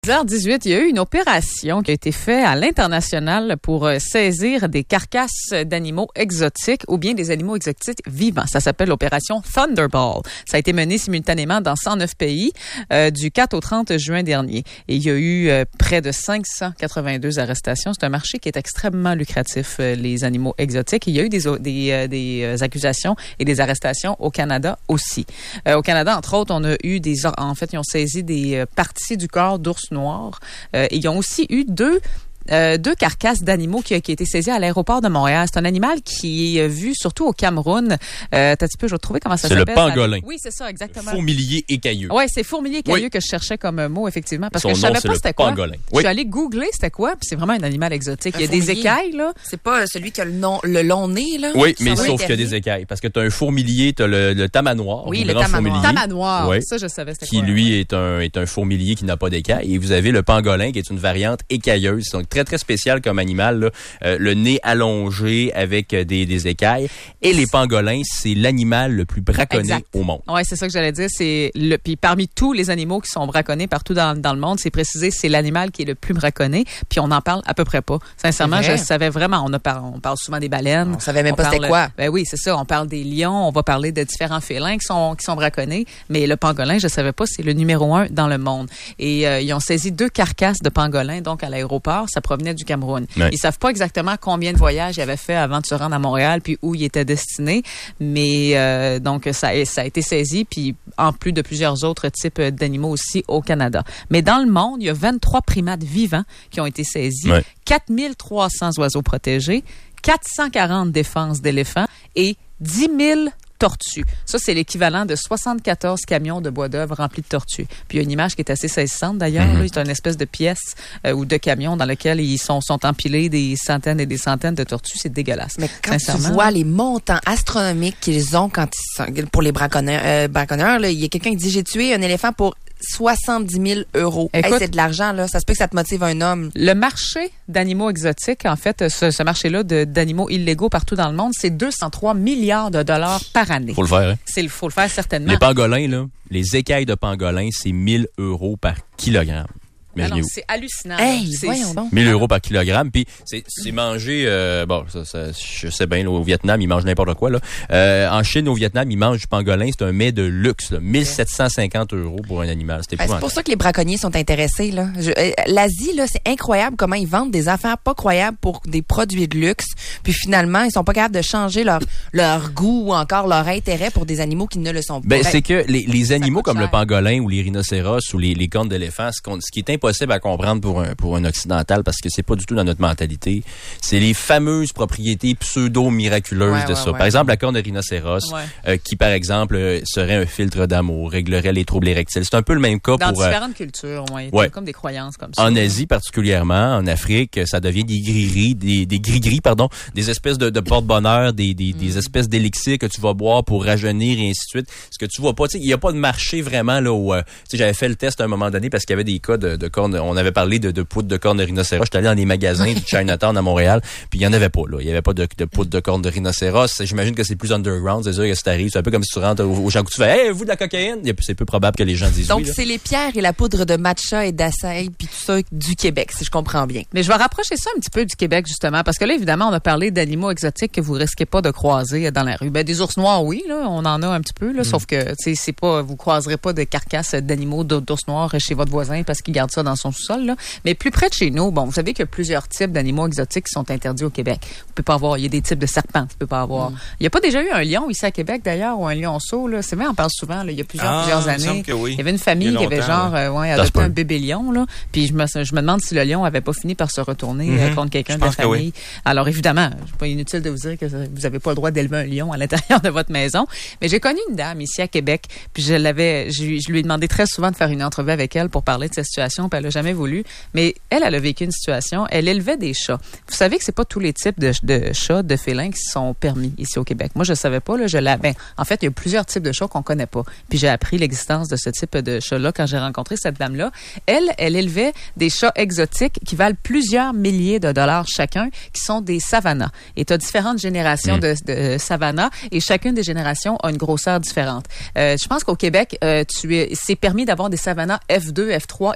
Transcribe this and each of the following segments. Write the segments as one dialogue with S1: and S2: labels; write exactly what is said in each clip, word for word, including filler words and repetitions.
S1: dix heures dix-huit, il y a eu une opération qui a été faite à l'international pour saisir des carcasses d'animaux exotiques ou bien des animaux exotiques vivants. Ça s'appelle l'opération Thunderball. Ça a été mené simultanément dans cent neuf pays euh, du quatre au trente juin dernier. Et il y a eu euh, près de cinq cent quatre-vingt-deux arrestations. C'est un marché qui est extrêmement lucratif, euh, les animaux exotiques. Il y a eu des, des, euh, des accusations et des arrestations au Canada aussi. Euh, au Canada, entre autres, on a eu des... En fait, ils ont saisi des parties du corps d'ours noirs. Euh, ils ont aussi eu deux Euh, deux carcasses d'animaux qui, qui ont été saisies à l'aéroport de Montréal. C'est un animal qui est vu surtout au Cameroun. Euh, t'as un petit peu, je vais trouver comment ça
S2: c'est
S1: s'appelle.
S2: C'est le pangolin.
S1: Oui, c'est ça, exactement.
S2: Fourmilier écailleux.
S1: Oui, c'est fourmilier écailleux
S2: oui.
S1: que je cherchais comme mot, effectivement, parce
S2: Son
S1: que je
S2: nom,
S1: savais
S2: c'est
S1: pas
S2: le
S1: c'était quoi.
S2: pangolin.
S1: Je
S2: Oui.
S1: suis allée googler c'était quoi, puis c'est vraiment un animal exotique.
S3: Un
S1: Il y a des
S3: fourmilier.
S1: écailles, là.
S3: C'est pas celui qui a le, nom, le long nez, là?
S2: Oui,
S3: qui
S2: mais
S3: s'en va
S2: sauf qu'il y a
S3: éternuer.
S2: des écailles. Parce que tu as un fourmilier, tu as le, le tamanoir.
S3: Oui, le
S2: grand
S3: tamanoir.
S2: fourmilier,
S1: Tamanoir.
S2: oui,
S1: Ça, je savais c'était
S2: qui,
S1: quoi.
S2: lui, est un, est un fourmilier qui n'a pas d'écailles. Et vous avez le pangolin, qui est une variante écailleuse. Donc, très, très spécial comme animal, là. Euh, le nez allongé avec euh, des, des écailles. Et les pangolins, c'est l'animal le plus braconné
S1: Exact.
S2: au monde.
S1: Oui, c'est ça que j'allais dire. C'est le puis parmi tous les animaux qui sont braconnés partout dans, dans le monde, c'est précisé, c'est l'animal qui est le plus braconné. Puis on n'en parle à peu près pas. Sincèrement, je savais vraiment. On a par, on parle souvent des baleines.
S3: On savait même
S1: on
S3: pas
S1: parle,
S3: c'était quoi.
S1: Ben oui, c'est ça. On parle des lions. On va parler de différents félins qui sont qui sont braconnés. Mais le pangolin, je savais pas, c'est le numéro un dans le monde. Et euh, ils ont saisi deux carcasses de pangolins donc à l'aéroport. Ça provenait du Cameroun.
S2: Ouais.
S1: Ils savent pas exactement combien de voyages ils avaient fait avant de se rendre à Montréal puis où ils étaient destinés. Mais euh, donc ça, ça a été saisi puis en plus de plusieurs autres types d'animaux aussi au Canada. Mais dans le monde, il y a vingt-trois primates vivants qui ont été saisis,
S2: ouais.
S1: quatre mille trois cents oiseaux protégés, quatre cent quarante défenses d'éléphants et dix mille tortues. Ça, c'est l'équivalent de soixante-quatorze camions de bois d'œuvre remplis de tortues. Puis il y a une image qui est assez saisissante d'ailleurs. Mm-hmm. Là, c'est une espèce de pièce euh, ou de camion dans lequel ils sont, sont empilés des centaines et des centaines de tortues. C'est dégueulasse.
S3: Mais quand tu vois les montants astronomiques qu'ils ont quand ils sont, pour les braconneurs, euh, braconneurs là, il y a quelqu'un qui dit j'ai tué un éléphant pour soixante-dix mille euros. Écoute, hey, c'est de l'argent, là. Ça se peut que ça te motive un homme.
S1: Le marché d'animaux exotiques, en fait, ce, ce marché-là de, d'animaux illégaux partout dans le monde, c'est deux cent trois milliards de dollars par année.
S2: Faut le faire, hein?
S1: C'est, faut le faire certainement.
S2: Les pangolins, là, les écailles de pangolins, c'est mille euros par kilogramme.
S1: Alors, c'est hallucinant.
S3: Hey,
S1: c'est,
S3: voyons donc.
S2: mille euros par kilogramme. Puis c'est, c'est mangé, euh, bon, ça, ça, je sais bien, là, au Vietnam, ils mangent n'importe quoi. Là. Euh, en Chine, au Vietnam, ils mangent du pangolin. C'est un mets de luxe. Là, mille sept cent cinquante euros pour un animal. C'était
S3: ben, c'est pour ça que les braconniers sont intéressés. Là. Je, euh, L'Asie, là, c'est incroyable comment ils vendent des affaires pas croyables pour des produits de luxe. Puis finalement, ils sont pas capables de changer leur, leur goût ou encore leur intérêt pour des animaux qui ne le sont pas.
S2: Ben, ben c'est que les, les animaux comme
S3: cher.
S2: le pangolin ou les rhinocéros ou les, les cornes d'éléphant, ce, qu'on, ce qui est impossible à comprendre pour un, pour un occidental, parce que c'est pas du tout dans notre mentalité, c'est les fameuses propriétés pseudo-miraculeuses
S3: ouais,
S2: de
S3: ouais,
S2: ça.
S3: ouais.
S2: Par exemple, la corne de rhinocéros,
S1: ouais.
S2: euh, qui, par exemple, euh, serait un filtre d'amour, réglerait les troubles érectiles. C'est un peu le même cas
S1: dans
S2: pour...
S1: Dans différentes euh, cultures, ouais.
S2: ouais.
S1: Comme des croyances comme ça.
S2: En Asie particulièrement, en Afrique, ça devient des gris-gris, des, des gris-gris, pardon, des espèces de, de porte-bonheur, des, des, mm. des espèces d'élixirs que tu vas boire pour rajeunir et ainsi de suite. Ce que tu vois pas, tu sais, il y a pas de marché vraiment là où, euh, tu sais, j'avais fait le test à un moment donné parce qu'il y avait des cas de, de cornes, on avait parlé de, de poudre de corne de rhinocéros. J'étais allé dans des magasins de Chinatown à Montréal, puis il y en avait pas, là. Il y avait pas de, de poudre de corne de rhinocéros. J'imagine que c'est plus underground, c'est sûr que c'est arrivé. C'est un peu comme si tu rentres au, au Jean Coutu, tu fais, hey, vous de la cocaïne? C'est peu probable que les gens disent
S3: donc,
S2: oui.
S3: Donc, c'est les pierres et la poudre de matcha et d'açaï, puis tout ça du Québec, si je comprends bien.
S1: Mais je vais rapprocher ça un petit peu du Québec, justement, parce que là, évidemment, on a parlé d'animaux exotiques que vous risquez pas de croiser dans la rue. Ben, des ours noirs, oui, là, on en a un petit peu, là, mm. sauf que, tu sais, c'est pas, vous croiserez pas de carcasses d'animaux d'ours noirs chez votre voisin parce qu'il garde ça dans son sous-sol, là. Mais plus près de chez nous, bon, vous savez qu'il y a plusieurs types d'animaux exotiques qui sont interdits au Québec. Vous pouvez pas avoir, il y a des types de serpents, tu peux pas avoir. Mm. Il y a pas déjà eu un lion ici à Québec, d'ailleurs, ou un lionceau, là. C'est vrai, on parle souvent, là, il y a plusieurs,
S4: ah,
S1: plusieurs années.
S4: Oui.
S1: Il y avait une famille qui avait genre, ouais, ouais adopté un bébé lion, là. Puis je me, je me demande si le lion avait pas fini par se retourner mm-hmm. euh, contre quelqu'un de la famille. Oui. Alors évidemment, c'est pas inutile de vous dire que vous avez pas le droit d'élever un lion à l'intérieur de votre maison. Mais j'ai connu une dame ici à Québec, puis je l'avais, je, je lui ai demandé très souvent de faire une entrevue avec elle pour parler de cette situation, puis elle a jamais voulu. Mais elle, elle a vécu une situation, elle élevait des chats. Vous savez que c'est pas tous les types de, de chats, de félins qui sont permis ici au Québec. Moi, je savais pas, là, je l'avais. Ben, en fait, il y a plusieurs types de chats qu'on connaît pas. Puis j'ai appris l'existence de ce type de chat-là quand j'ai rencontré cette dame-là. Elle, elle élevait des chats exotiques qui valent plusieurs milliers de dollars chacun, qui sont des savannas. Et tu as différentes générations mmh. de, de savannas et chacune des générations a une grosseur différente. Euh, je pense qu'au Québec, euh, tu es, c'est permis d'avoir des savannas F deux, F trois et F quatre.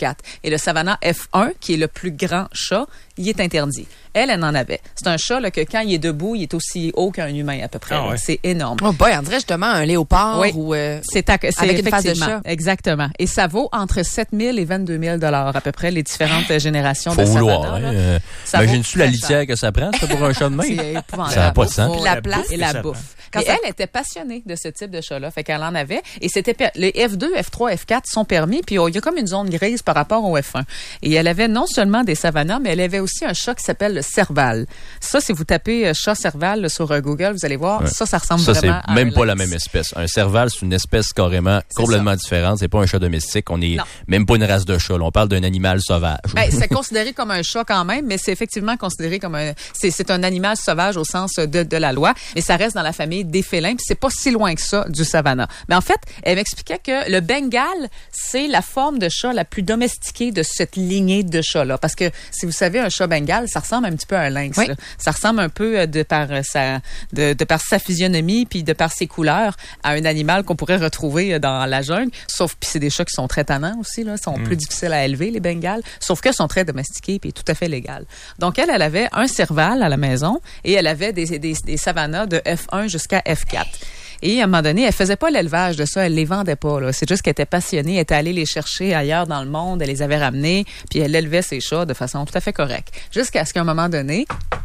S1: quatre. Et le Savannah F un, qui est le plus grand chat, il est interdit. Elle, elle en avait. C'est un chat là, que quand il est debout, il est aussi haut qu'un humain à peu près. Ah ouais. C'est énorme.
S3: Oh boy, on dirait justement un léopard oui. ou euh,
S1: c'est, à, c'est
S3: avec une face de chat.
S1: Exactement. Et ça vaut entre sept mille et vingt-deux mille dollars à peu près les différentes générations
S2: Faut
S1: de
S2: vouloir,
S1: Savannah.
S2: Hein, euh, imagine-tu la litière que ça prend ça, pour un chat de main?
S1: C'est épouvantable.
S2: Ça n'a pas de sens.
S1: Et la place et la bouffe. Quand ça... elle était passionnée de ce type de chat-là, fait qu'elle en avait. Et c'était per... les F deux, F trois, F quatre sont permis, puis il y a comme une zone grise par rapport au F un. Et elle avait non seulement des Savannah, mais elle avait aussi un chat qui s'appelle le Serval. Ça, si vous tapez chat Serval là, sur Google, vous allez voir, ouais. ça, ça ressemble
S2: ça,
S1: vraiment à
S2: c'est même pas la même espèce. Un Serval, c'est une espèce carrément c'est complètement ça. différente. C'est pas un chat domestique. On est non. même pas une race de chat. Là. On parle d'un animal sauvage.
S1: Ben, c'est considéré comme un chat quand même, mais c'est effectivement considéré comme un, c'est, c'est un animal sauvage au sens de, de la loi, mais ça reste dans la famille des félins, puis c'est pas si loin que ça du Savannah. Mais en fait, elle m'expliquait que le Bengale, c'est la forme de chat la plus domestiquée de cette lignée de chats-là. Parce que, si vous savez, un chat Bengale, ça ressemble un petit peu à un lynx. Oui. Là. Ça ressemble un peu de par sa, de, de par sa physionomie puis de par ses couleurs à un animal qu'on pourrait retrouver dans la jungle. Sauf, puis c'est des chats qui sont très tannants aussi, là, sont mm. plus difficiles à élever, les Bengales. Sauf qu'elles sont très domestiquées puis tout à fait légales. Donc, elle, elle avait un Serval à la maison et elle avait des, des, des Savannah de F un jusqu'à F quatre. Et à un moment donné, elle faisait pas l'élevage de ça, elle les vendait pas. Là. C'est juste qu'elle était passionnée, elle était allée les chercher ailleurs dans le monde, elle les avait ramenés, puis elle élevait ses chats de façon tout à fait correcte. Jusqu'à ce qu'à un moment donné,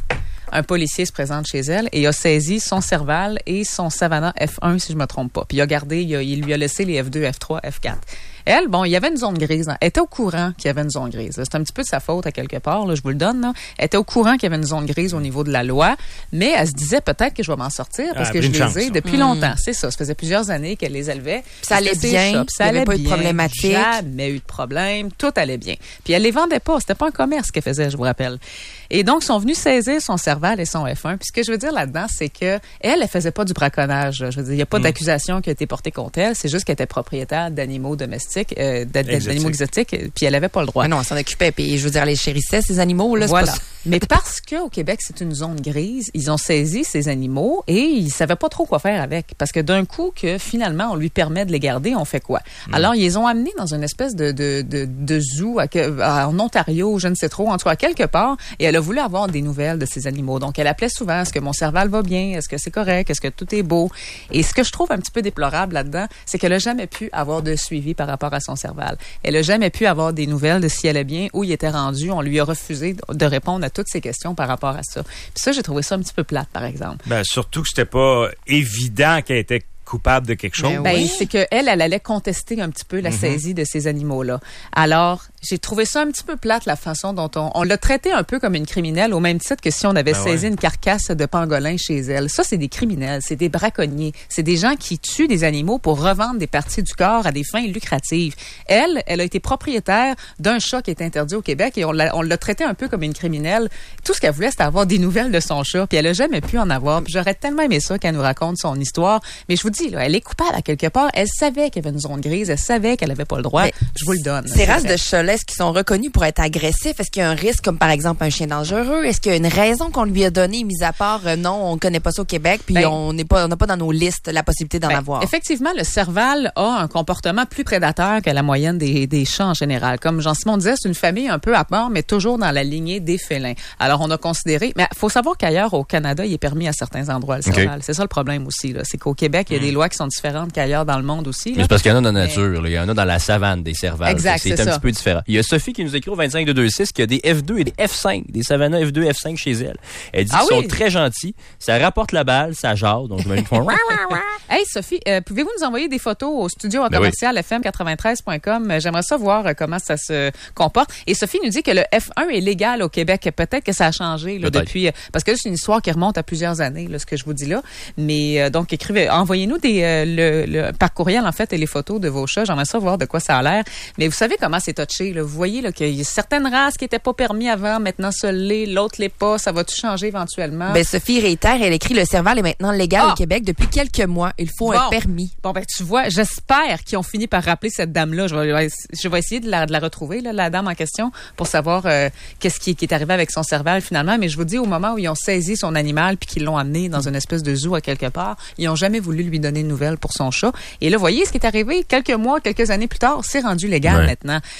S1: un policier se présente chez elle et a saisi son Serval et son Savannah F un, si je me trompe pas. Puis il a gardé, il, a, il lui a laissé les F deux, F trois, F quatre. Elle, bon, il y avait une zone grise. Elle était au courant qu'il y avait une zone grise. C'est un petit peu de sa faute à quelque part, là, je vous le donne. Là. Elle était au courant qu'il y avait une zone grise au niveau de la loi, mais elle se disait peut-être que je vais m'en sortir parce ah, que je les chance, ai depuis mmh. longtemps. C'est ça. Ça faisait plusieurs années qu'elle les élevait.
S3: Puis ça allait bien. Shops, ça il n'y avait pas eu de problématique.
S1: Jamais eu de problème. Tout allait bien. Puis elle les vendait pas. C'était pas un commerce qu'elle faisait, je vous rappelle. Et donc, ils sont venus saisir son Serval et son F un. Puis ce que je veux dire là-dedans, c'est que elle, elle faisait pas du braconnage. Je veux dire, il n'y a pas mmh. d'accusation qui a été portée contre elle. C'est juste qu'elle était propriétaire d'animaux domestiques, euh, d'animaux exotiques, puis elle avait pas le droit.
S3: Mais non, elle s'en occupait, puis je veux dire, elle les chérissait, ces animaux, là.
S1: Voilà.
S3: C'est pas...
S1: Mais parce qu'au Québec, c'est une zone grise, ils ont saisi ces animaux et ils savaient pas trop quoi faire avec. Parce que d'un coup, que finalement, on lui permet de les garder, on fait quoi? Mm. Alors, ils les ont amenés dans une espèce de, de, de, de zoo à, à, en Ontario, je ne sais trop, en tout cas, quelque part, et elle a voulu avoir des nouvelles de ces animaux. Donc, elle appelait souvent, est-ce que mon Serval va bien? Est-ce que c'est correct? Est-ce que tout est beau? Et ce que je trouve un petit peu déplorable là-dedans, c'est qu'elle a jamais pu avoir de suivi par rapport à son Serval. Elle a jamais pu avoir des nouvelles de si elle est bien, où il était rendu. On lui a refusé de répondre à toutes ces questions par rapport à ça. Puis ça, j'ai trouvé ça un petit peu plate, par exemple.
S4: Ben, surtout que c'était pas évident qu'elle était coupable de quelque chose.
S1: Ben, oui. C'est qu'elle, elle allait contester un petit peu la mm-hmm. saisie de ces animaux-là. Alors, j'ai trouvé ça un petit peu plate, la façon dont on, on l'a traité un peu comme une criminelle, au même titre que si on avait ben saisi ouais. une carcasse de pangolin chez elle. Ça, c'est des criminels, c'est des braconniers. C'est des gens qui tuent des animaux pour revendre des parties du corps à des fins lucratives. Elle, elle a été propriétaire d'un chat qui est interdit au Québec et on l'a, on l'a traité un peu comme une criminelle. Tout ce qu'elle voulait, c'était avoir des nouvelles de son chat, puis elle a jamais pu en avoir. Puis j'aurais tellement aimé ça qu'elle nous raconte son histoire. Mais je vous dis, là, elle est coupable à quelque part. Elle savait qu'il y avait une zone grise, elle savait qu'elle avait pas le droit. Mais je vous le donne.
S3: Ces races de chats qui sont reconnus pour être agressifs, est-ce qu'il y a un risque comme par exemple un chien dangereux? Est-ce qu'il y a une raison qu'on lui a donnée, mis à part euh, non, on connaît pas ça au Québec, puis ben, on n'est pas, on n'a pas dans nos listes la possibilité d'en ben, avoir?
S1: Effectivement, le Serval a un comportement plus prédateur que la moyenne des, des chats en général. Comme Jean-Simon disait, c'est une famille un peu à part, mais toujours dans la lignée des félins. Alors on a considéré, mais faut savoir qu'ailleurs au Canada, il est permis à certains endroits le Serval. Okay. C'est ça le problème aussi. Là. C'est qu'au Québec, il y a des lois qui sont différentes qu'ailleurs dans le monde aussi. Là.
S2: Mais c'est parce qu'il y en a dans la nature, mais... il y en a dans la savane des Servals.
S1: Exact,
S2: c'est, c'est, c'est un ça. petit peu différent. Il y a Sophie qui nous écrit au vingt-cinq deux deux six qu'il y a des F deux et des F cinq, des Savannah F deux, F cinq chez elle. Elle dit ah qu'ils oui? sont très gentils, ça rapporte la balle, ça jase, donc je me dis font
S1: Hey Sophie, euh, pouvez-vous nous envoyer des photos au studio à ben commercial oui. F M quatre-vingt-treize point com? J'aimerais ça voir euh, comment ça se comporte. Et Sophie nous dit que le F un est légal au Québec. Peut-être que ça a changé là, depuis, euh, parce que là, c'est une histoire qui remonte à plusieurs années, là, ce que je vous dis là. Mais euh, donc écrivez, envoyez-nous des euh, le, le par courriel en fait et les photos de vos chats. J'aimerais ça voir de quoi ça a l'air. Mais vous savez comment c'est touché. Là. Vous voyez là, qu'il y a certaines races qui n'étaient pas permis avant, maintenant ça l'est, l'autre l'est pas. Ça va tout changer éventuellement?
S3: Ben Sophie réitère, elle écrit le Serval est maintenant légal ah! au Québec depuis quelques mois. Il faut bon. un permis.
S1: Bon ben tu vois, j'espère qu'ils ont fini par rappeler cette dame-là. Je vais, je vais essayer de la, de la retrouver, là, la dame en question, pour savoir euh, qu'est-ce qui, qui est arrivé avec son Serval finalement. Mais je vous dis, au moment où ils ont saisi son animal puis qu'ils l'ont amené dans une espèce de zoo à quelque part, ils ont jamais voulu lui donner de nouvelles pour son chat. Et là, vous voyez ce qui est arrivé quelques mois, quelques années plus tard, c'est rendu légal ouais. maintenant. Fait que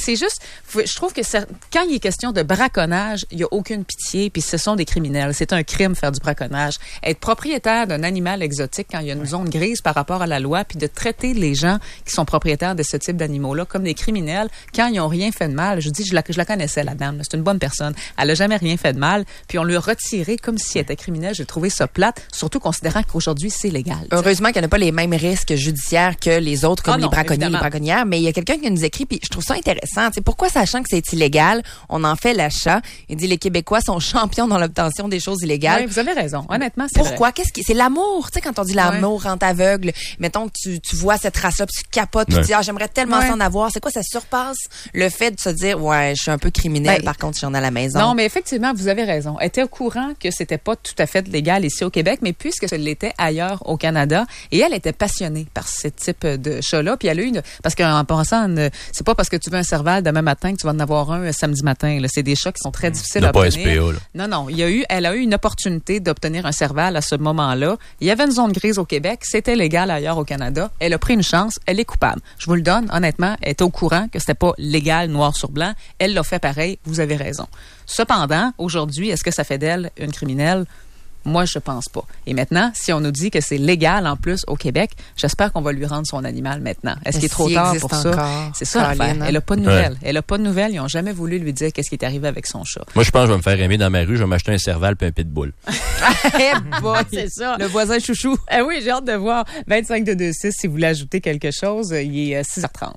S1: c'est juste, je trouve que ça, quand il est question de braconnage, il y a aucune pitié, puis ce sont des criminels. C'est un crime faire du braconnage. Être propriétaire d'un animal exotique quand il y a une ouais. zone grise par rapport à la loi, puis de traiter les gens qui sont propriétaires de ce type d'animaux-là comme des criminels quand ils n'ont rien fait de mal. Je dis, je la, je la connaissais, la dame. Là. C'est une bonne personne. Elle n'a jamais rien fait de mal, puis on lui a retiré comme si elle était criminelle. J'ai trouvé ça plate, surtout considérant qu'aujourd'hui, c'est légal. T'sais.
S3: Heureusement qu'il n'y a pas les mêmes risques judiciaires que les autres, comme ah non, les braconniers, évidemment. les braconnières, mais il y a quelqu'un qui nous écrit, puis je trouve ça intéressant. T'sais, pourquoi, sachant que c'est illégal, on en fait l'achat? Il dit, les Québécois sont champions dans l'obtention des choses illégales.
S1: Oui, vous avez raison. Honnêtement, c'est
S3: Pourquoi?
S1: Vrai.
S3: Qu'est-ce qui, c'est l'amour. Tu sais, quand on dit l'amour ouais. rend aveugle, mettons que tu, tu vois cette race-là, puis tu capotes, puis ouais. tu dis, ah, j'aimerais tellement ouais. s'en avoir. C'est quoi? Ça surpasse le fait de se dire, ouais, je suis un peu criminel, ben, par contre, si j'en ai à la maison.
S1: Non, mais effectivement, vous avez raison. Elle était au courant que c'était pas tout à fait légal ici au Québec, mais puisque ce l'était ailleurs au Canada, et elle était passionnée par ce type de chat-là, puis elle a eu une, parce qu'en pensant, une, c'est pas parce que tu veux un Serval demain matin que tu vas en avoir un samedi matin, là. C'est des chats qui sont très difficiles à obtenir.
S2: Pas S P A, là.
S1: Non, non. Il y a eu, elle a eu une opportunité d'obtenir un Serval à ce moment-là. Il y avait une zone grise au Québec, c'était légal ailleurs au Canada. Elle a pris une chance, elle est coupable. Je vous le donne, honnêtement, elle était au courant que c'était pas légal noir sur blanc. Elle l'a fait pareil, vous avez raison. Cependant, aujourd'hui, est-ce que ça fait d'elle une criminelle? Moi, je pense pas. Et maintenant, si on nous dit que c'est légal en plus au Québec, j'espère qu'on va lui rendre son animal maintenant. Est-ce qu'il est trop tard pour ça? Encore. C'est ça l'affaire. Elle a pas de nouvelles. Ouais. Elle a pas de nouvelles. Ils ont jamais voulu lui dire qu'est-ce qui est arrivé avec son chat.
S2: Moi, je pense que je vais me faire aimer dans ma rue. Je vais m'acheter un Serval puis un pitbull.
S1: C'est ça.
S3: Le voisin chouchou.
S1: Eh oui, j'ai hâte de voir. vingt-cinq deux deux six, si vous voulez ajouter quelque chose, il est six heures trente.